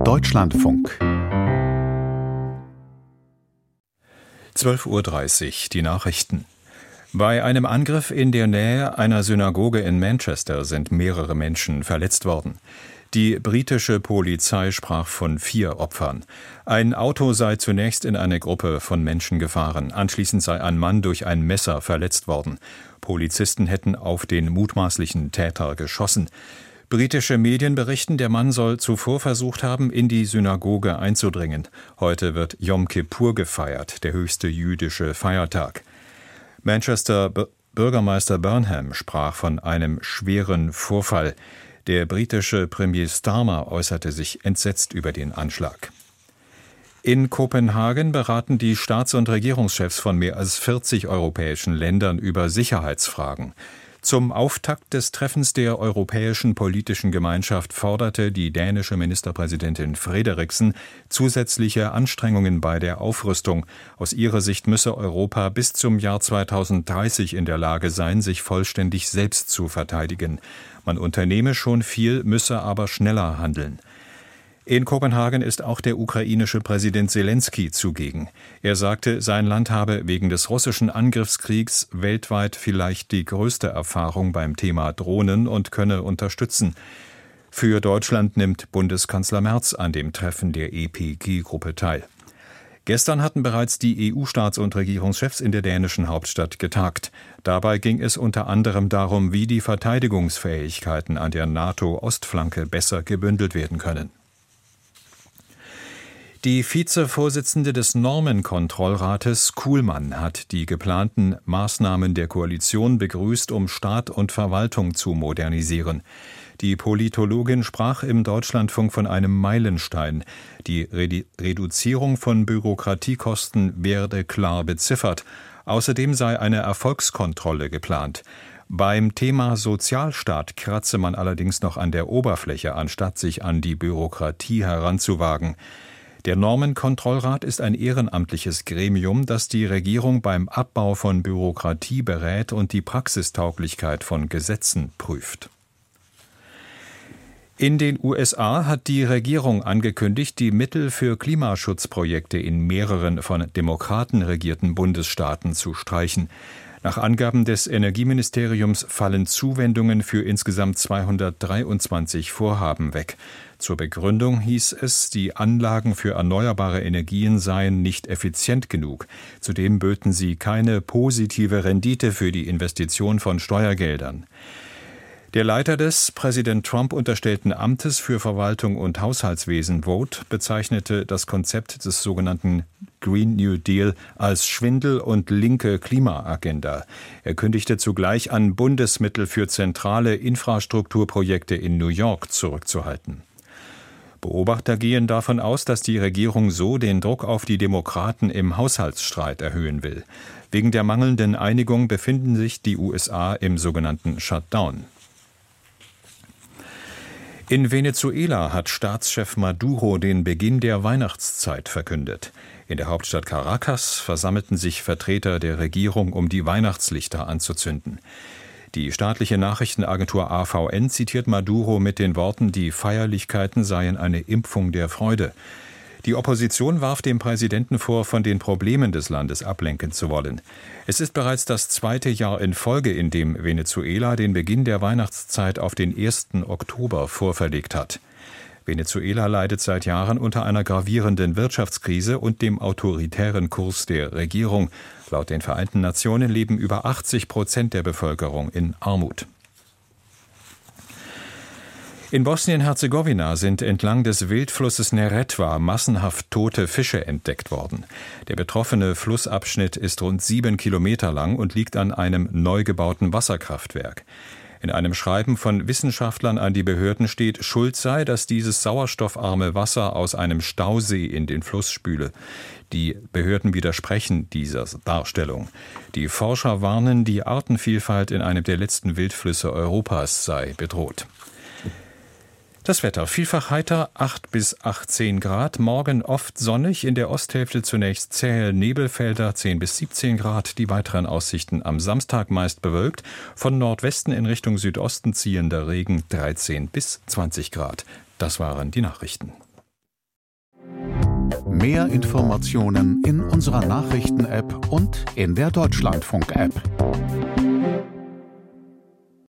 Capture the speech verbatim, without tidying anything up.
Deutschlandfunk. zwölf Uhr dreißig, die Nachrichten. Bei einem Angriff in der Nähe einer Synagoge in Manchester sind mehrere Menschen verletzt worden. Die britische Polizei sprach von vier Opfern. Ein Auto sei zunächst in eine Gruppe von Menschen gefahren. Anschließend sei ein Mann durch ein Messer verletzt worden. Polizisten hätten auf den mutmaßlichen Täter geschossen. Britische Medien berichten, der Mann soll zuvor versucht haben, in die Synagoge einzudringen. Heute wird Jom Kippur gefeiert, der höchste jüdische Feiertag. Manchester B- Bürgermeister Burnham sprach von einem schweren Vorfall. Der britische Premier Starmer äußerte sich entsetzt über den Anschlag. In Kopenhagen beraten die Staats- und Regierungschefs von mehr als vierzig europäischen Ländern über Sicherheitsfragen. Zum Auftakt des Treffens der Europäischen Politischen Gemeinschaft forderte die dänische Ministerpräsidentin Frederiksen zusätzliche Anstrengungen bei der Aufrüstung. Aus ihrer Sicht müsse Europa bis zum Jahr zweitausenddreißig in der Lage sein, sich vollständig selbst zu verteidigen. Man unternehme schon viel, müsse aber schneller handeln. In Kopenhagen ist auch der ukrainische Präsident Selenskyj zugegen. Er sagte, sein Land habe wegen des russischen Angriffskriegs weltweit vielleicht die größte Erfahrung beim Thema Drohnen und könne unterstützen. Für Deutschland nimmt Bundeskanzler Merz an dem Treffen der E P G-Gruppe teil. Gestern hatten bereits die E U-Staats- und Regierungschefs in der dänischen Hauptstadt getagt. Dabei ging es unter anderem darum, wie die Verteidigungsfähigkeiten an der NATO-Ostflanke besser gebündelt werden können. Die Vizevorsitzende des Normenkontrollrates Kuhlmann hat die geplanten Maßnahmen der Koalition begrüßt, um Staat und Verwaltung zu modernisieren. Die Politologin sprach im Deutschlandfunk von einem Meilenstein. Die Redu- Reduzierung von Bürokratiekosten werde klar beziffert. Außerdem sei eine Erfolgskontrolle geplant. Beim Thema Sozialstaat kratze man allerdings noch an der Oberfläche, anstatt sich an die Bürokratie heranzuwagen. Der Normenkontrollrat ist ein ehrenamtliches Gremium, das die Regierung beim Abbau von Bürokratie berät und die Praxistauglichkeit von Gesetzen prüft. In den U S A hat die Regierung angekündigt, die Mittel für Klimaschutzprojekte in mehreren von Demokraten regierten Bundesstaaten zu streichen. Nach Angaben des Energieministeriums fallen Zuwendungen für insgesamt zweihundertdreiundzwanzig Vorhaben weg. Zur Begründung hieß es, die Anlagen für erneuerbare Energien seien nicht effizient genug. Zudem böten sie keine positive Rendite für die Investition von Steuergeldern. Der Leiter des Präsident Trump unterstellten Amtes für Verwaltung und Haushaltswesen, Vogt, bezeichnete das Konzept des sogenannten Green New Deal als Schwindel und linke Klimaagenda. Er kündigte zugleich an, Bundesmittel für zentrale Infrastrukturprojekte in New York zurückzuhalten. Beobachter gehen davon aus, dass die Regierung so den Druck auf die Demokraten im Haushaltsstreit erhöhen will. Wegen der mangelnden Einigung befinden sich die U S A im sogenannten Shutdown. In Venezuela hat Staatschef Maduro den Beginn der Weihnachtszeit verkündet. In der Hauptstadt Caracas versammelten sich Vertreter der Regierung, um die Weihnachtslichter anzuzünden. Die staatliche Nachrichtenagentur A V N zitiert Maduro mit den Worten, die Feierlichkeiten seien eine Impfung der Freude. Die Opposition warf dem Präsidenten vor, von den Problemen des Landes ablenken zu wollen. Es ist bereits das zweite Jahr in Folge, in dem Venezuela den Beginn der Weihnachtszeit auf den ersten Oktober vorverlegt hat. Venezuela leidet seit Jahren unter einer gravierenden Wirtschaftskrise und dem autoritären Kurs der Regierung. Laut den Vereinten Nationen leben über achtzig Prozent der Bevölkerung in Armut. In Bosnien-Herzegowina sind entlang des Wildflusses Neretva massenhaft tote Fische entdeckt worden. Der betroffene Flussabschnitt ist rund sieben Kilometer lang und liegt an einem neu gebauten Wasserkraftwerk. In einem Schreiben von Wissenschaftlern an die Behörden steht, Schuld sei, dass dieses sauerstoffarme Wasser aus einem Stausee in den Fluss spüle. Die Behörden widersprechen dieser Darstellung. Die Forscher warnen, die Artenvielfalt in einem der letzten Wildflüsse Europas sei bedroht. Das Wetter vielfach heiter, acht bis achtzehn Grad, morgen oft sonnig, in der Osthälfte zunächst zähe Nebelfelder, zehn bis siebzehn Grad, die weiteren Aussichten am Samstag meist bewölkt, von Nordwesten in Richtung Südosten ziehender Regen, dreizehn bis zwanzig Grad. Das waren die Nachrichten. Mehr Informationen in unserer Nachrichten-App und in der Deutschlandfunk-App.